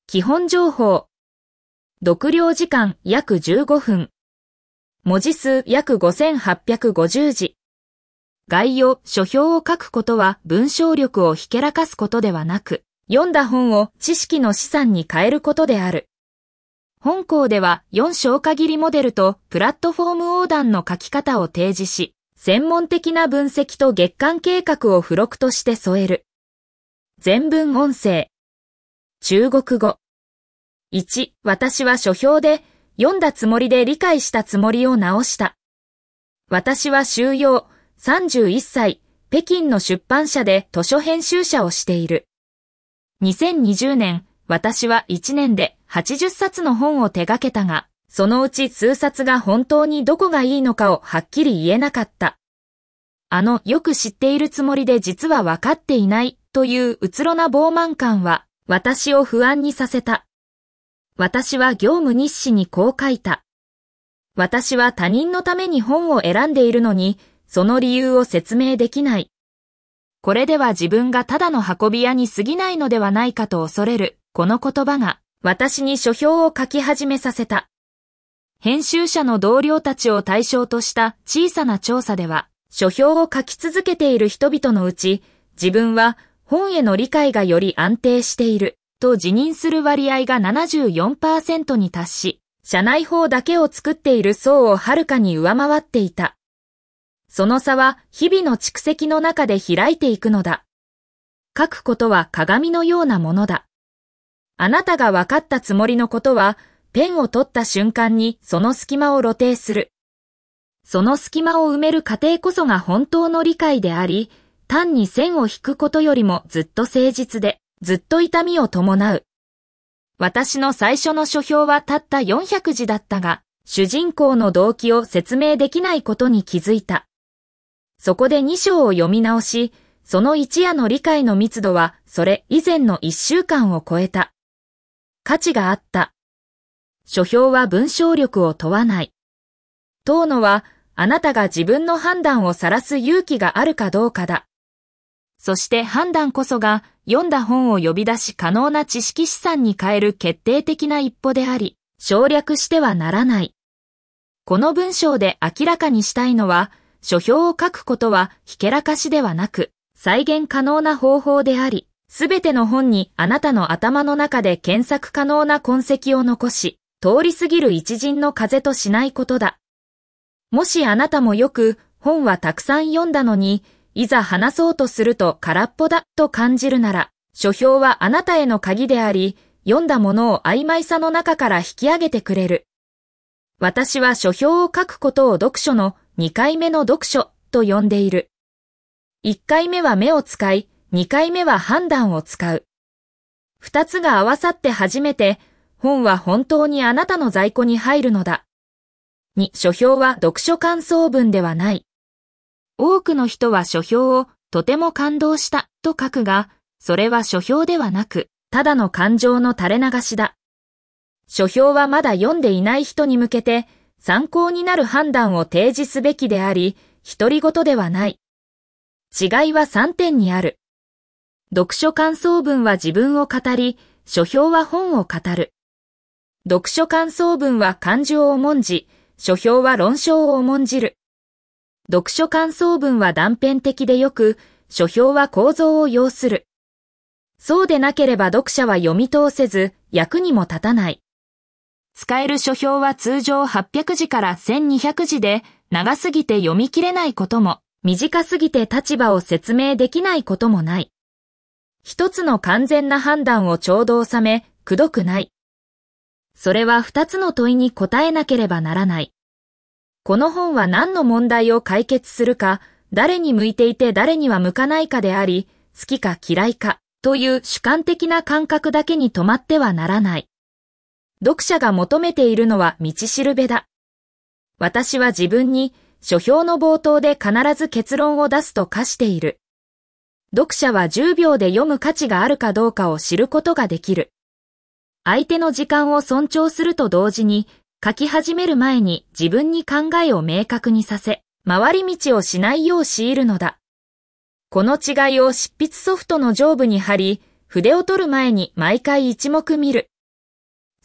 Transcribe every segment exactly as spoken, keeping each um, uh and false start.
基本情報。読了時間約じゅうごふん。文字数約ごせんはっぴゃくごじゅうじ。概要、書評を書くことは文章力をひけらかすことではなく、読んだ本を知識の資産に変えることである。本校ではよん小限りモデルとプラットフォーム横断の書き方を提示し、専門的な分析と月間計画を付録として添える。全文音声。中国語。いち、私は書評で、読んだつもりで理解したつもりを直した。私は修養、さんじゅういっさい、北京の出版社で図書編集者をしている。にせんにじゅうねん、私はいちねんではちじゅっさつの本を手掛けたが、そのうち数冊が本当にどこがいいのかをはっきり言えなかった。あの、よく知っているつもりで実は分かっていないといううつろな傲慢感は、私を不安にさせた。私は業務日誌にこう書いた。私は他人のために本を選んでいるのに、その理由を説明できない。これでは自分がただの運び屋に過ぎないのではないかと恐れる、この言葉が、私に書評を書き始めさせた。編集者の同僚たちを対象とした小さな調査では、書評を書き続けている人々のうち、自分は本への理解がより安定していると自認する割合が ななじゅうよんパーセント に達し、社内法だけを作っている層をはるかに上回っていた。その差は日々の蓄積の中で開いていくのだ。書くことは鏡のようなものだ。あなたが分かったつもりのことは、ペンを取った瞬間にその隙間を露呈する。その隙間を埋める過程こそが本当の理解であり、単に線を引くことよりもずっと誠実で、ずっと痛みを伴う。私の最初の書評はたったよんひゃくじだったが、主人公の動機を説明できないことに気づいた。そこでに章を読み直し、その一夜の理解の密度はそれ以前のいっしゅうかんを超えた。価値があった。書評は文章力を問わない。問うのは、あなたが自分の判断を晒す勇気があるかどうかだ。そして判断こそが読んだ本を呼び出し可能な知識資産に変える決定的な一歩であり、省略してはならない。この文章で明らかにしたいのは、書評を書くことはひけらかしではなく、再現可能な方法であり、すべての本にあなたの頭の中で検索可能な痕跡を残し、通り過ぎる一陣の風としないことだ。もしあなたもよく本はたくさん読んだのに、いざ話そうとすると空っぽだと感じるなら、書評はあなたへの鍵であり、読んだものを曖昧さの中から引き上げてくれる。私は書評を書くことを読書のにかいめの読書と呼んでいる。いっかいめは目を使い、にかいめは判断を使う。二つが合わさって初めて、本は本当にあなたの在庫に入るのだ。に、書評は読書感想文ではない。多くの人は書評をとても感動したと書くが、それは書評ではなく、ただの感情の垂れ流しだ。書評はまだ読んでいない人に向けて、参考になる判断を提示すべきであり、独り言ではない。違いはさんてんにある。読書感想文は自分を語り、書評は本を語る。読書感想文は感情を重んじ、書評は論証を重んじる。読書感想文は断片的でよく、書評は構造を要する。そうでなければ読者は読み通せず、役にも立たない。使える書評は通常はっぴゃくじからせんにひゃくじで、長すぎて読み切れないことも、短すぎて立場を説明できないこともない。一つの完全な判断をちょうど収め、くどくない。それは二つの問いに答えなければならない。この本は何の問題を解決するか、誰に向いていて誰には向かないかであり、好きか嫌いかという主観的な感覚だけに止まってはならない。読者が求めているのは道しるべだ。私は自分に書評の冒頭で必ず結論を出すと課している。読者はじゅうびょうで読む価値があるかどうかを知ることができる。相手の時間を尊重すると同時に、書き始める前に自分に考えを明確にさせ、回り道をしないよう強いるのだ。この違いを執筆ソフトの上部に貼り、筆を取る前に毎回一目見る。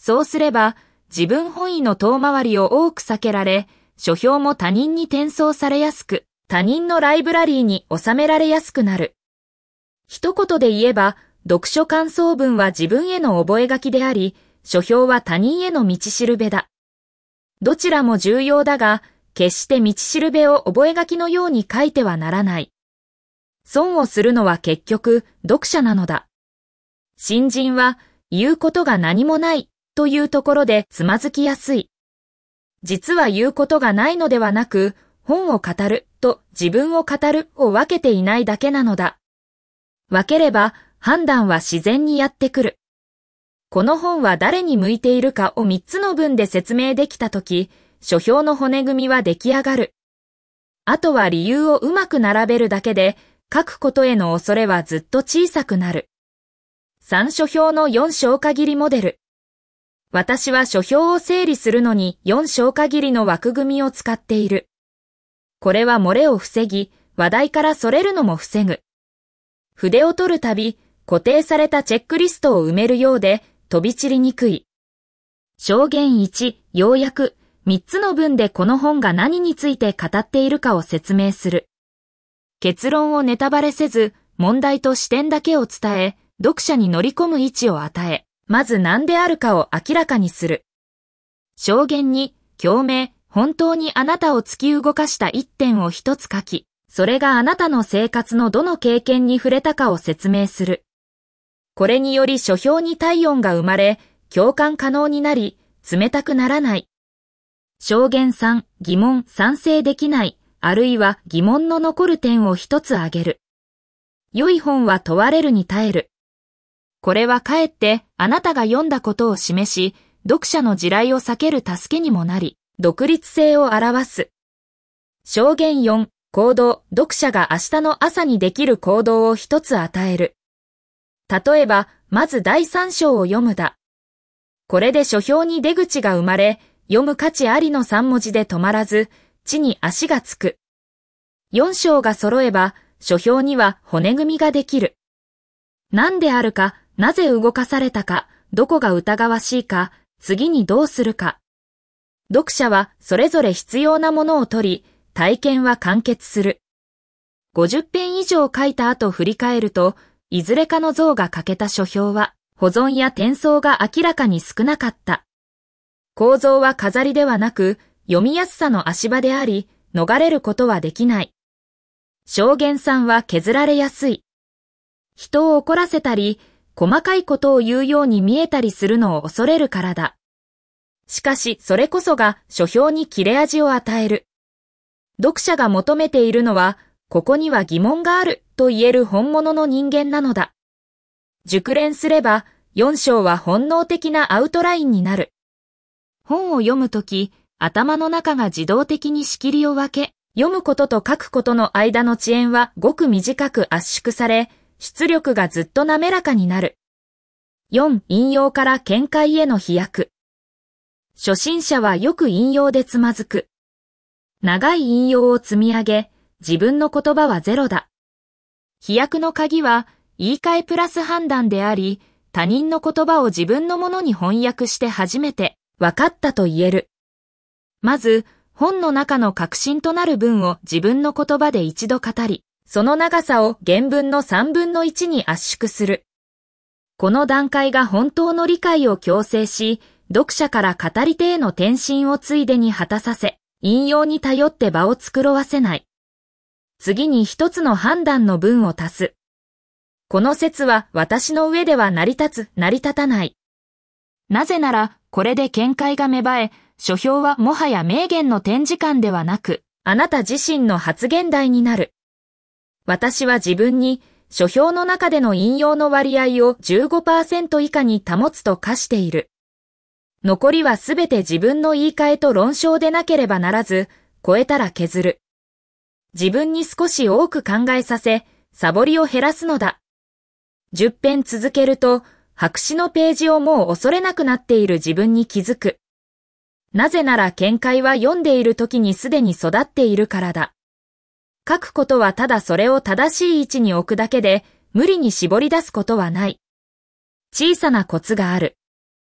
そうすれば、自分本位の遠回りを多く避けられ、書評も他人に転送されやすく、他人のライブラリーに収められやすくなる。一言で言えば、読書感想文は自分への覚書であり、書評は他人への道しるべだ。どちらも重要だが、決して道しるべを覚書のように書いてはならない。損をするのは結局、読者なのだ。新人は、言うことが何もないというところでつまずきやすい。実は言うことがないのではなく、本を語ると自分を語るを分けていないだけなのだ。分ければ判断は自然にやってくる。この本は誰に向いているかをみっつの文で説明できたとき、書評の骨組みは出来上がる。あとは理由をうまく並べるだけで、書くことへの恐れはずっと小さくなる。さん書評のよん消化切りモデル。私は書評を整理するのによん消化切りの枠組みを使っている。これは漏れを防ぎ、話題からそれるのも防ぐ。筆を取るたび、固定されたチェックリストを埋めるようで、飛び散りにくい。証言いち、要約、みっつの文でこの本が何について語っているかを説明する。結論をネタバレせず、問題と視点だけを伝え、読者に乗り込む位置を与え、まず何であるかを明らかにする。証言に、共鳴、本当にあなたを突き動かした一点を一つ書き、それがあなたの生活のどの経験に触れたかを説明する。これにより書評に体温が生まれ、共感可能になり、冷たくならない。証言さん、疑問、賛成できない、あるいは疑問の残る点を一つ挙げる。良い本は問われるに耐える。これはかえってあなたが読んだことを示し、読者の地雷を避ける助けにもなり、独立性を表す。証言よん、行動、読者が明日の朝にできる行動を一つ与える。例えば、まずだいさん章を読むだ。これで書評に出口が生まれ、読む価値ありのさん文字で止まらず、地に足がつく。よん章が揃えば、書評には骨組みができる。何であるか、なぜ動かされたか、どこが疑わしいか、次にどうするか。読者はそれぞれ必要なものを取り、体験は完結する。ごじゅっペン以上書いた後振り返ると、いずれかの像が欠けた書評は、保存や転送が明らかに少なかった。構造は飾りではなく、読みやすさの足場であり、逃れることはできない。証言さんは削られやすい。人を怒らせたり、細かいことを言うように見えたりするのを恐れるからだ。しかし、それこそが書評に切れ味を与える。読者が求めているのは、ここには疑問があると言える本物の人間なのだ。熟練すれば、よん章は本能的なアウトラインになる。本を読むとき、頭の中が自動的に仕切りを分け、読むことと書くことの間の遅延はごく短く圧縮され、出力がずっと滑らかになる。よん引用から見解への飛躍。初心者はよく引用でつまずく。長い引用を積み上げ、自分の言葉はゼロだ。飛躍の鍵は言い換えプラス判断であり、他人の言葉を自分のものに翻訳して初めて分かったと言える。まず、本の中の核心となる文を自分の言葉で一度語り、その長さを原文のさんぶんのいちに圧縮する。この段階が本当の理解を強制し、読者から語り手への転身をついでに果たさせ、引用に頼って場を繕わせない。次に一つの判断の文を足す。この説は私の上では成り立つ、成り立たない。なぜなら、これで見解が芽生え、書評はもはや名言の展示館ではなく、あなた自身の発言台になる。私は自分に、書評の中での引用の割合を じゅうごパーセント 以下に保つと課している。残りはすべて自分の言い換えと論証でなければならず、超えたら削る。自分に少し多く考えさせ、サボりを減らすのだ。じゅっペン続けると、白紙のページをもう恐れなくなっている自分に気づく。なぜなら見解は読んでいる時にすでに育っているからだ。書くことはただそれを正しい位置に置くだけで、無理に絞り出すことはない。小さなコツがある。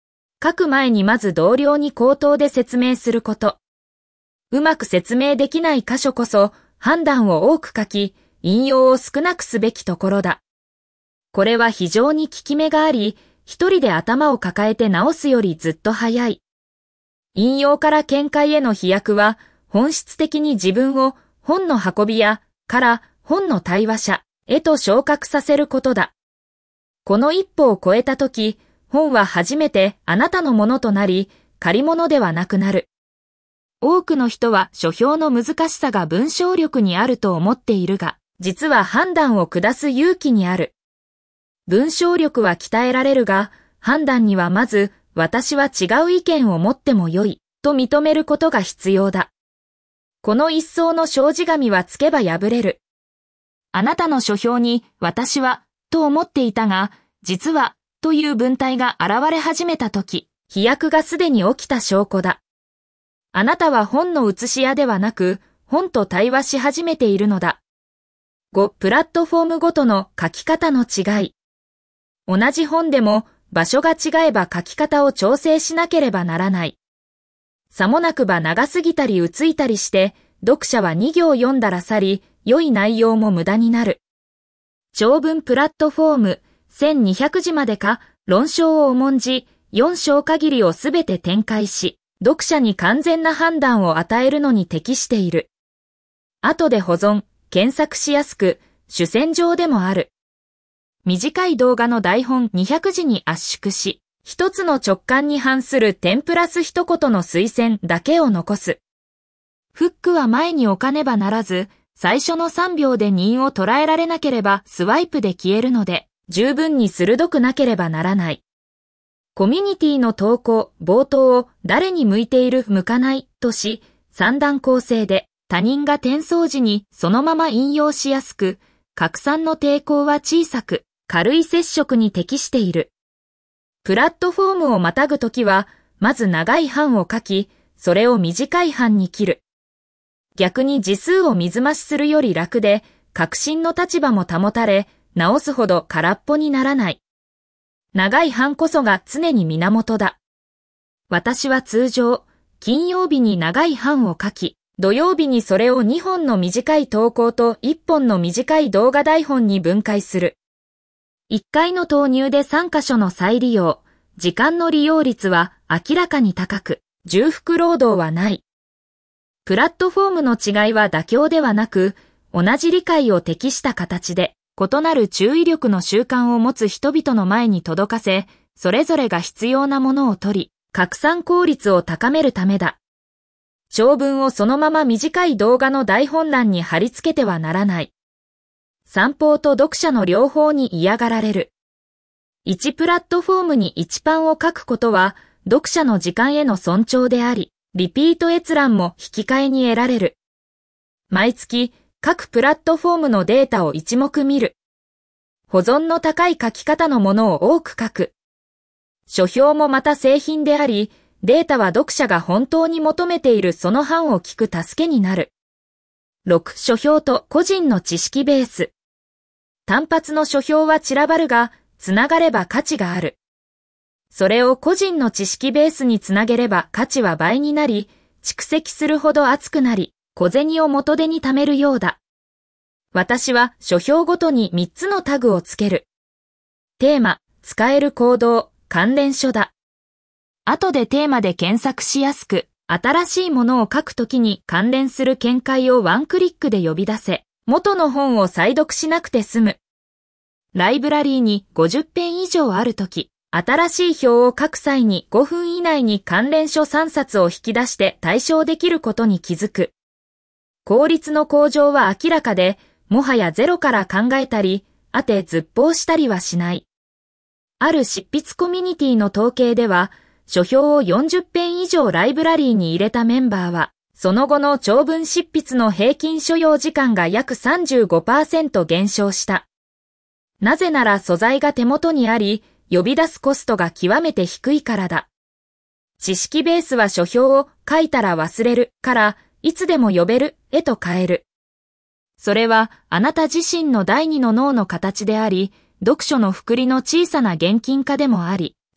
書く前にまず同僚に口頭で説明すること。うまく説明できない箇所こそ判断を多く書き、引用を少なくすべきところだ。これは非常に効き目があり、一人で頭を抱えて直すよりずっと早い。引用から見解への飛躍は、本質的に自分を本の運び屋から本の対話者へと昇格させることだ。この一歩を超えたとき、本は初めてあなたのものとなり、借り物ではなくなる。多くの人は書評の難しさが文章力にあると思っているが、実は判断を下す勇気にある。文章力は鍛えられるが、判断にはまず、私は違う意見を持ってもよい、と認めることが必要だ。この一層の障子紙はつけば破れる。あなたの書評に、私は、と思っていたが、実は、という文体が現れ始めたとき、飛躍がすでに起きた証拠だ。あなたは本の写し屋ではなく、本と対話し始めているのだ。ご、プラットフォームごとの書き方の違い。同じ本でも場所が違えば書き方を調整しなければならない。さもなくば長すぎたり薄いたりして、読者はに行読んだら去り、良い内容も無駄になる。長文プラットフォーム、せんにひゃくじまでか、論証を重んじ、よん章限りをすべて展開し、読者に完全な判断を与えるのに適している。後で保存、検索しやすく、主戦場でもある。短い動画の台本にひゃくじに圧縮し、一つの直感に反する点プラス一言の推薦だけを残す。フックは前に置かねばならず、最初のさんびょうで任を捉えられなければスワイプで消えるので、十分に鋭くなければならない。コミュニティの投稿、冒頭を誰に向いている向かないとし、三段構成で他人が転送時にそのまま引用しやすく、拡散の抵抗は小さく、軽い接触に適している。プラットフォームをまたぐときは、まず長い版を書き、それを短い版に切る。逆に字数を水増しするより楽で、革新の立場も保たれ、直すほど空っぽにならない。長い版こそが常に源だ。私は通常、金曜日に長い版を書き、土曜日にそれをにほんの短い投稿といっぽんの短い動画台本に分解する。いっかいの投入でさん箇所の再利用、時間の利用率は明らかに高く、重複労働はない。プラットフォームの違いは妥協ではなく、同じ理解を適した形で、異なる注意力の習慣を持つ人々の前に届かせ、それぞれが必要なものを取り、拡散効率を高めるためだ。長文をそのまま短い動画の台本欄に貼り付けてはならない。散歩と読者の両方に嫌がられる。いちプラットフォームにいち版を書くことは、読者の時間への尊重であり、リピート閲覧も引き換えに得られる。毎月、各プラットフォームのデータを一目見る。保存の高い書き方のものを多く書く。書評もまた製品であり、データは読者が本当に求めているその版を聞く助けになる。ろく書評と個人の知識ベース。単発の書評は散らばるが、つながれば価値がある。それを個人の知識ベースにつなげれば価値は倍になり、蓄積するほど厚くなり、小銭を元手に貯めるようだ。私は書評ごとにみっつのタグをつける。テーマ、使える行動、関連書だ。後でテーマで検索しやすく、新しいものを書くときに関連する見解をワンクリックで呼び出せ、元の本を再読しなくて済む。ライブラリーにごじゅっぺん以上あるとき、新しい表を書く際にごふん以内に関連書さんさつを引き出して対象できることに気づく。効率の向上は明らかで、もはやゼロから考えたり、あてずっぽうしたりはしない。ある執筆コミュニティの統計では、書評をよんじゅっぺん以上ライブラリーに入れたメンバーは、その後の長文執筆の平均所要時間が約 さんじゅうごパーセント 減少した。なぜなら素材が手元にあり、呼び出すコストが極めて低いからだ。知識ベースは書評を書いたら忘れるから、いつでも呼べるへと変える。それはあなた自身の第二の脳の形であり、読書の複利の小さな現金化でもあり、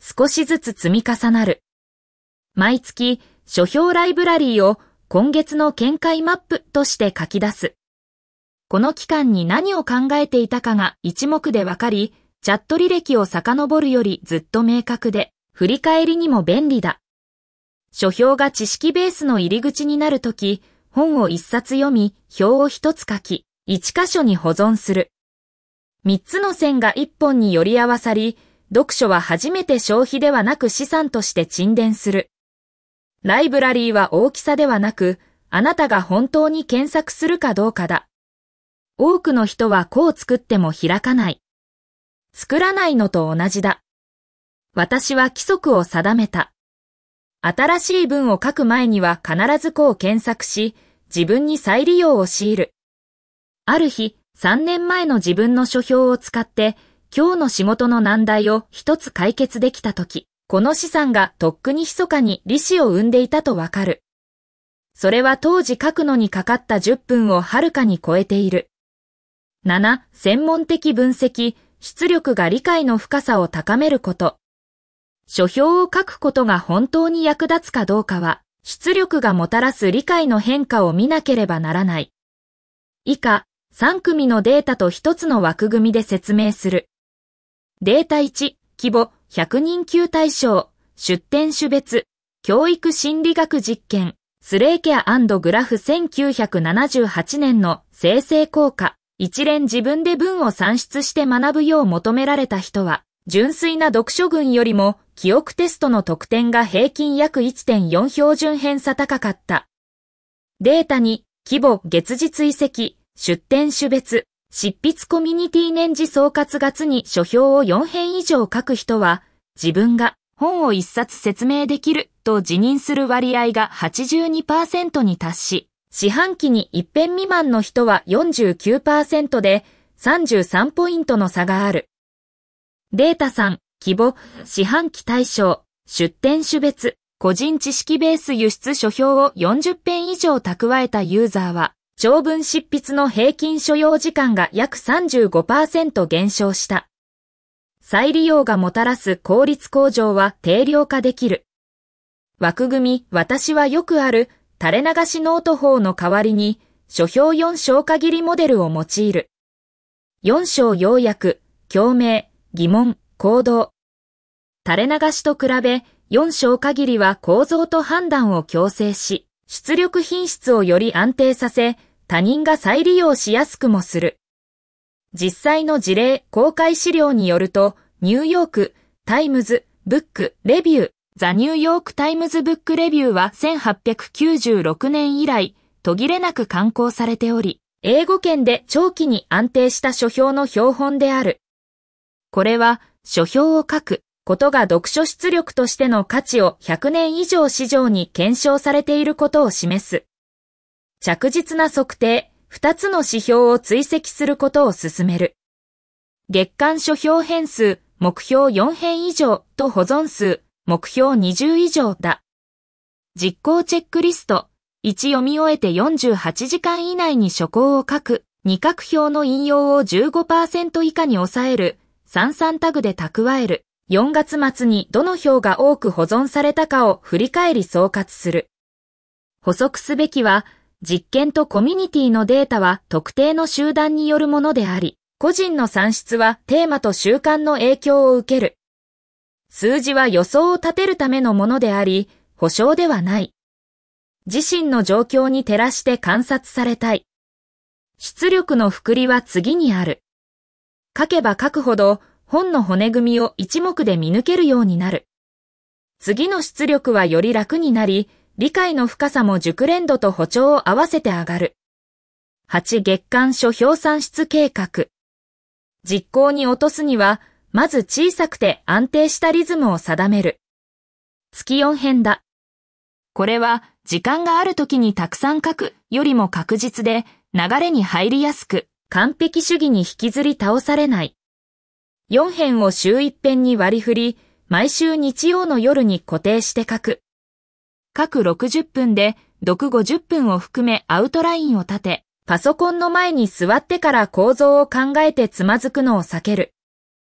少しずつ積み重なる。毎月、書評ライブラリーを今月の見解マップとして書き出す。この期間に何を考えていたかが一目でわかり、チャット履歴を遡るよりずっと明確で、振り返りにも便利だ。書評が知識ベースの入り口になるとき、本を一冊読み、表を一つ書き、一箇所に保存する。三つの線が一本に寄り合わさり、読書は初めて消費ではなく資産として沈殿する。ライブラリーは大きさではなく、あなたが本当に検索するかどうかだ。多くの人はこう作っても開かない。作らないのと同じだ。私は規則を定めた。新しい文を書く前には必ずこう検索し、自分に再利用を強いる。ある日、さんねんまえの自分の書評を使って、今日の仕事の難題を一つ解決できたとき、この資産がとっくに密かに利子を生んでいたとわかる。それは当時書くのにかかったじゅっぷんをはるかに超えている。なな、専門的分析、出力が理解の深さを高めること。書評を書くことが本当に役立つかどうかは、出力がもたらす理解の変化を見なければならない。以下、さん組のデータとひとつの枠組みで説明する。データいち、規模、ひゃくにん級対象、出典種別、教育心理学実験、スレーケア&グラフせんきゅうひゃくななじゅうはちねんの生成効果。一連自分で文を算出して学ぶよう求められた人は、純粋な読書群よりも記憶テストの得点が平均約 いってんよん 標準偏差高かった。データに、規模、月次追跡、出典種別、執筆コミュニティ年次総括月に書評をよん編以上書く人は、自分が本を一冊説明できると自認する割合が はちじゅうにパーセント に達し、四半期に一編未満の人は よんじゅうきゅうパーセント でさんじゅうさんポイントの差がある。データさん、規模、四半期対象、出典種別、個人知識ベース輸出書評をよんじゅっ編以上蓄えたユーザーは、長文執筆の平均所要時間が約 さんじゅうごパーセント 減少した。再利用がもたらす効率向上は定量化できる。枠組み、私はよくある、垂れ流しノート法の代わりに、書評よん章限りモデルを用いる。よん章要約、共鳴、疑問、行動。垂れ流しと比べ、よん章限りは構造と判断を矯正し、出力品質をより安定させ、他人が再利用しやすくもする。実際の事例、公開資料によると、ニューヨーク、タイムズ、ブック、レビュー、ザ・ニューヨーク・タイムズ・ブック・レビューはせんはっぴゃくきゅうじゅうろくねん以来、途切れなく刊行されており、英語圏で長期に安定した書評の標本である。これは、書評を書くことが読書出力としての価値をひゃくねん以上市場に検証されていることを示す。着実な測定、二つの指標を追跡することを進める。月間書評編数、目標よん編以上と保存数、目標にじゅう以上だ。実行チェックリスト。いち読み終えてよんじゅうはちじかん以内に書項を書く。に各表の引用を じゅうごパーセント 以下に抑える。さんさんタグで蓄える。よんがつ末にどの表が多く保存されたかを振り返り総括する。補足すべきは、実験とコミュニティのデータは特定の集団によるものであり、個人の算出はテーマと習慣の影響を受ける。数字は予想を立てるためのものであり、保証ではない。自身の状況に照らして観察されたい。出力の複利は次にある。書けば書くほど本の骨組みを一目で見抜けるようになる。次の出力はより楽になり、理解の深さも熟練度と歩調を合わせて上がる。はち月間書評算出計画。実行に落とすには、まず小さくて安定したリズムを定める。月よん編だ。これは時間がある時にたくさん書くよりも確実で流れに入りやすく完璧主義に引きずり倒されない。よん編を週いち編に割り振り、毎週日曜の夜に固定して書く。各ろくじゅっぷんで読ごじゅっぷんを含めアウトラインを立て、パソコンの前に座ってから構造を考えてつまずくのを避ける。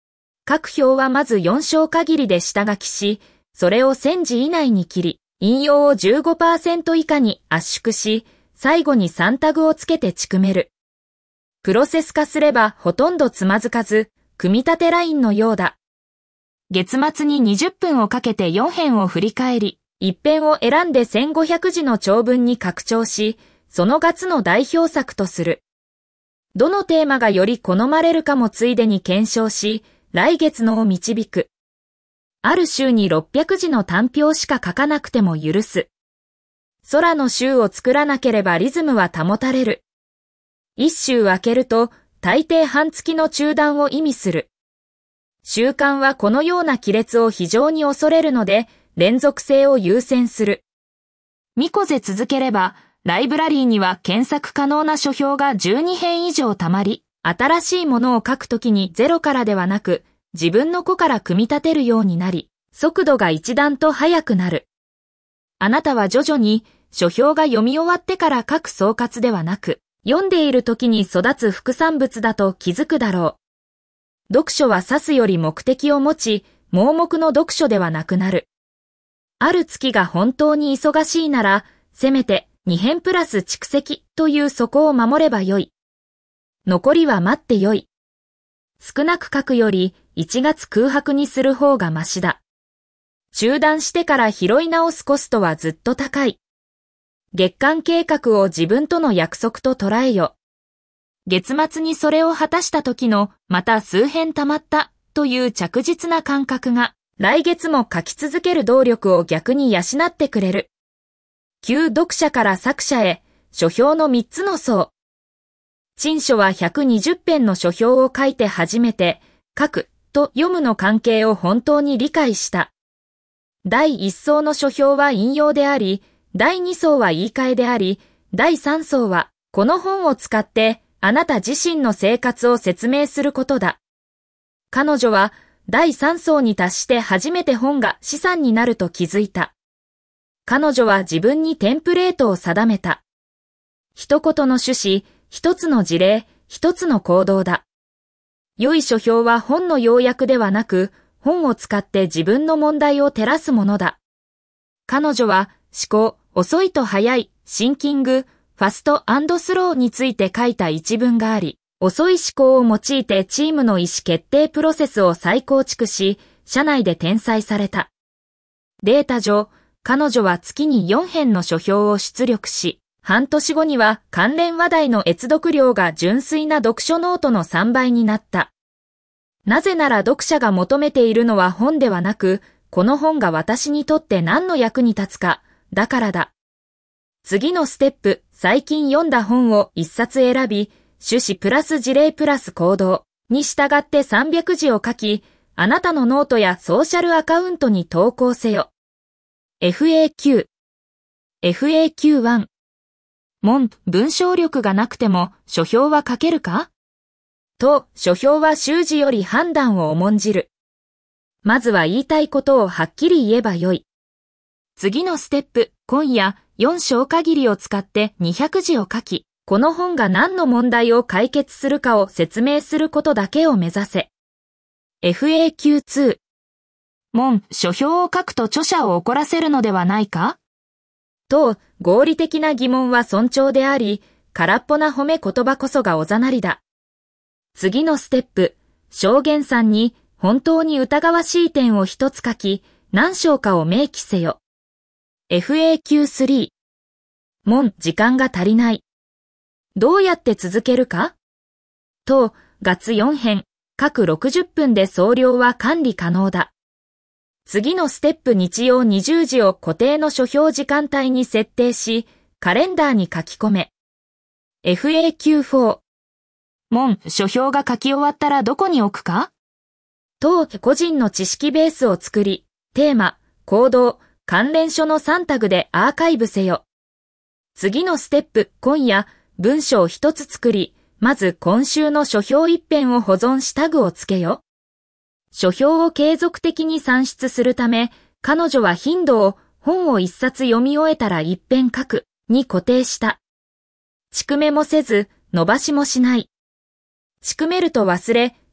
各表はまずよん章限りで下書きし、それをせんじ以内に切り、引用を じゅうごパーセント 以下に圧縮し、最後にさんタグをつけて蓄める。プロセス化すればほとんどつまずかず、組み立てラインのようだ。月末ににじゅっぷんをかけてよん編を振り返り、いち編を選んでせんごひゃくじの長文に拡張し、その月の代表作とする。どのテーマがより好まれるかもついでに検証し、来月のを導く。ある週にろっぴゃくじの短評しか書かなくても許す。空の週を作らなければリズムは保たれる。一週空けると、大抵半月の中断を意味する。習慣はこのような亀裂を非常に恐れるので、連続性を優先する。ミコゼ続ければ、ライブラリーには検索可能な書評がじゅうに編以上たまり、新しいものを書くときにゼロからではなく、自分の個から組み立てるようになり、速度が一段と速くなる。あなたは徐々に、書評が読み終わってから書く総括ではなく、読んでいる時に育つ副産物だと気づくだろう。読書は指すより目的を持ち、盲目の読書ではなくなる。ある月が本当に忙しいなら、せめてに編プラス蓄積という底を守ればよい。残りは待ってよい。少なく書くよりいちがつ空白にする方がマシだ。中断してから拾い直すコストはずっと高い。月間計画を自分との約束と捉えよ。月末にそれを果たした時のまた数編溜まったという着実な感覚が来月も書き続ける動力を逆に養ってくれる。旧読者から作者へ書評のみっつの層。陳書はひゃくにじゅう編の書評を書いて初めて書くと読むの関係を本当に理解した。だいいっ層の書評は引用であり、だいに層は言い換えであり、だいさん層はこの本を使ってあなた自身の生活を説明することだ。彼女はだいさん層に達して初めて本が資産になると気づいた。彼女は自分にテンプレートを定めた。一言の趣旨、一つの事例、一つの行動だ。良い書評は本の要約ではなく、本を使って自分の問題を照らすものだ。彼女は思考、遅いと速い、シンキング、ファスト&スローについて書いた一文があり、遅い思考を用いてチームの意思決定プロセスを再構築し、社内で転載された。データ上、彼女は月によん編の書評を出力し、半年後には関連話題の閲読量が純粋な読書ノートのさんばいになった。なぜなら読者が求めているのは本ではなく、この本が私にとって何の役に立つか、だからだ。次のステップ、最近読んだ本を一冊選び、趣旨プラス事例プラス行動に従ってさんびゃくじを書き、あなたのノートやソーシャルアカウントに投稿せよ。エフエーキュー。エフエーキューワン。問、文章力がなくても書評は書けるか？と、書評は習字より判断を重んじる。まずは言いたいことをはっきり言えばよい。次のステップ、今夜よん章限りを使ってにひゃくじを書き、この本が何の問題を解決するかを説明することだけを目指せ。エフエーキューツー。問、書評を書くと著者を怒らせるのではないか？と、合理的な疑問は尊重であり、空っぽな褒め言葉こそがおざなりだ。次のステップ、証言さんに本当に疑わしい点を一つ書き、何章かを明記せよ。エフエーキュースリー。問、時間が足りない。どうやって続けるか？と、月よん編、各ろくじゅっぷんで総量は管理可能だ。次のステップ日曜にじゅうじを固定の書評時間帯に設定し、カレンダーに書き込め。エフエーキューフォー。問、書評が書き終わったらどこに置くか？と、個人の知識ベースを作り、テーマ、行動、関連書のさんタグでアーカイブせよ。次のステップ、今夜、文章を一つ作り、まず今週の書評一編を保存しタグをつけよ。書評を継続的に算出するため、彼女は頻度を本を一冊読み終えたら一編書くに固定した。蓄めもせず、伸ばしもしない。蓄めると忘れ、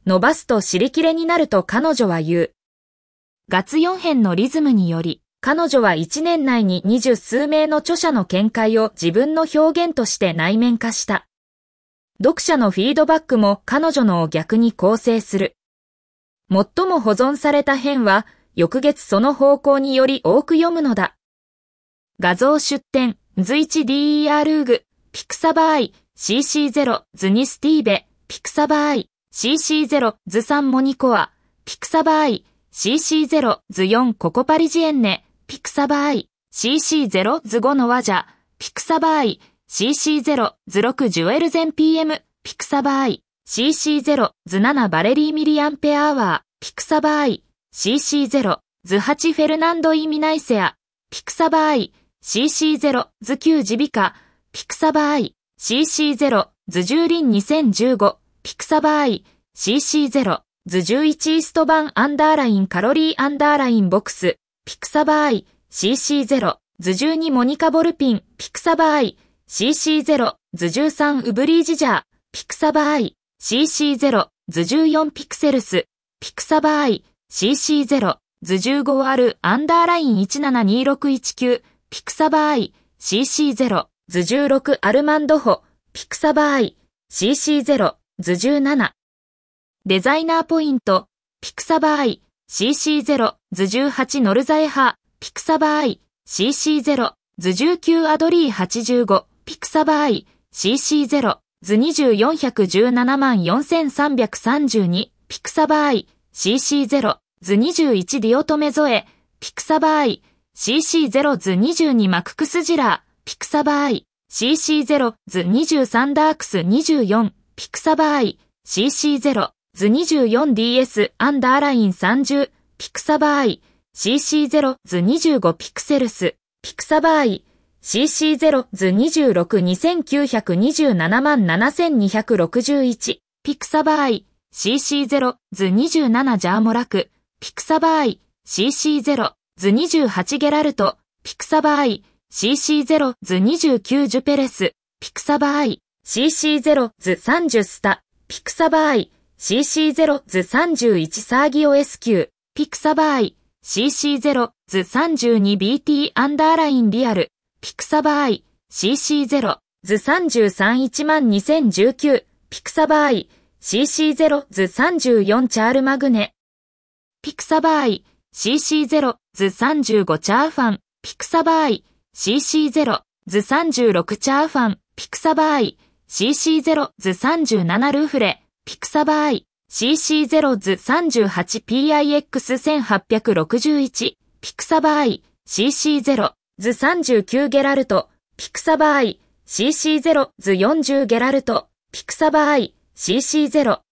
伸ばすと尻切れになると彼女は言う。ガツよん編のリズムにより、彼女はいちねん内に二十数名の著者の見解を自分の表現として内面化した。読者のフィードバックも彼女のを逆に構成する。最も保存された編は、翌月その方向により多く読むのだ。画像出典、図 いちディーイーアール グ、ピクサバーイ、シーシーゼロ、図にスティーベ、ピクサバーイ、シーシーゼロ、図さんモニコア、ピクサバーイ、シーシーゼロ、図よんココパリジエンネ、ピクサバーイ、シーシーゼロ、図ごのワジャ、ピクサバーイ、シーシーゼロ、図ろくジュエルゼン ピーエム、ピクサバーイ、シーシーゼロ、図ななバレリーミリアンペアワー、ピクサバーイ、シーシーゼロ、図はちフェルナンドイミナイセア、ピクサバーイ、シーシーゼロ、図きゅうジビカ、ピクサバーイ、シーシーゼロ、図じゅうリンにせんじゅうご、ピクサバーイ、シーシーゼロ、図じゅういちイースト版アンダーラインカロリーアンダーラインボックス、ピクサバーイ、シーシーゼロ、図じゅうにモニカボルピン、ピクサバーイ、シーシーゼロ、図じゅうさんウブリージジャー、ピクサバーイ、シーシーゼロ、図じゅうよんピクセルス、ピクサバーイ、シーシーゼロ、図じゅうごアルアンダーラインいちななにろくいちきゅう、ピクサバーイ、シーシーゼロ、図じゅうろくアルマンドホ、ピクサバーイ、シーシーゼロ、図じゅうなな。デザイナーポイント、ピクサバーイ、シーシーゼロ、図じゅうはちノルザエハ、ピクサバーイ、シーシーゼロ、図じゅうきゅうアドリーはちじゅうご、ピクサバーイ、シーシーゼロ、図にじゅうよんひゃくじゅうななまんよんせんさんびゃくさんじゅうに、ピクサバーイ、シーシーゼロ、図にじゅういちディオトメゾエ、ピクサバーイ、シーシーゼロ 図にじゅうにマククスジラー、ピクサバーイ、シーシーゼロ 図にじゅうさんダークスにじゅうよん、ピクサバーイ、シーシーゼロ、図 にじゅうよんディーエス アンダーラインさんじゅう、ピクサバーイ、シーシーゼロ 図にじゅうごピクセルス、ピクサバーイ、シーシーゼロ 図にじゅうろく にせんきゅうひゃくにじゅうななまんななせんにひゃくろくじゅういち、ピクサバーイ、シーシーゼロ 図にじゅうななジャーモラク、ピクサバーイ、シーシーゼロ、図にじゅうはちゲラルト、ピクサバーイ、シーシーゼロ 図にじゅうきゅうジュペレス、ピクサバーイ、シーシーゼロ 図さんじゅうスタ、ピクサバーイ、シーシーゼロ 図さんじゅういちサーギオ エスキュー、ピクサバーイ、シーシーゼロ 図さんじゅうにビーティー アンダーラインリアル、ピクサバーイ、シーシーゼロ 図さんじゅうさん いちまんにせんじゅうきゅう、ピクサバーイ、シーシーゼロ 図さんじゅうよんチャールマグネ、ピクサバーイ、シーシーゼロ 図さんじゅうごチャーファン、ピクサバーイ、シーシーゼロ 図さんじゅうろくチャーファン、ピクサバーイ、シーシーゼロ 図さんじゅうななルーフレ、ピクサバーイ、シーシーゼロ 図 さんじゅうはちピーアイエックスせんはっぴゃくろくじゅういち、ピクサバーイ、シーシーゼロ 図さんじゅうきゅうゲラルト、ピクサバーイ、シーシーゼロ 図よんじゅうゲラルト、ピクサバーイ、シーシーゼロ